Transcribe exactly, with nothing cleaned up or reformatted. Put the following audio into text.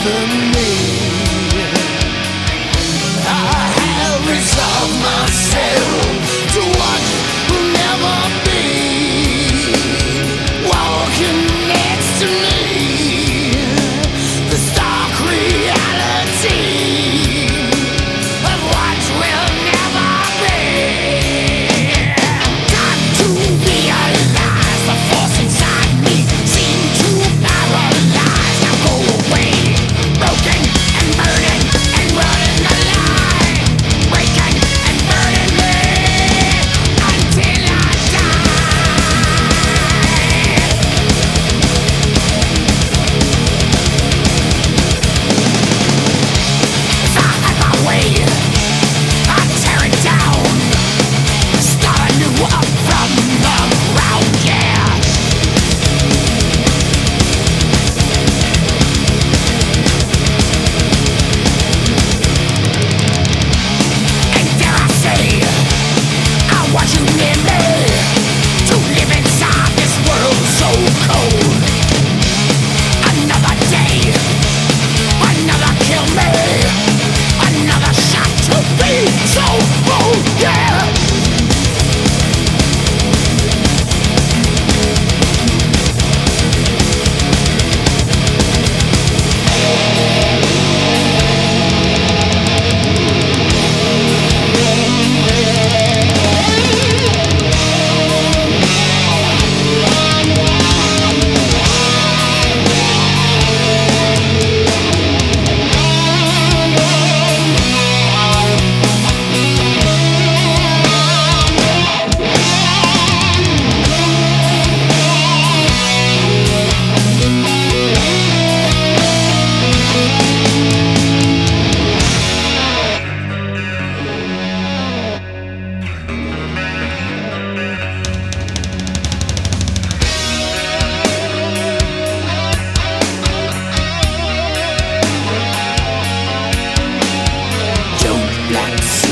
than me. I have resolved myself to what will never be. Walking next to me, the stark reality of what will never be. Got to realize the force inside me seemed to paralyze. Now go away, broken and burning and running alive, breaking and burning me until I die. If I had my way, I'd tear it down, start anew up from the ground, yeah. And dare I say, I want you near me to live inside this world so cold. Another day, another kill me, another shot to be so bold, yeah. Don't black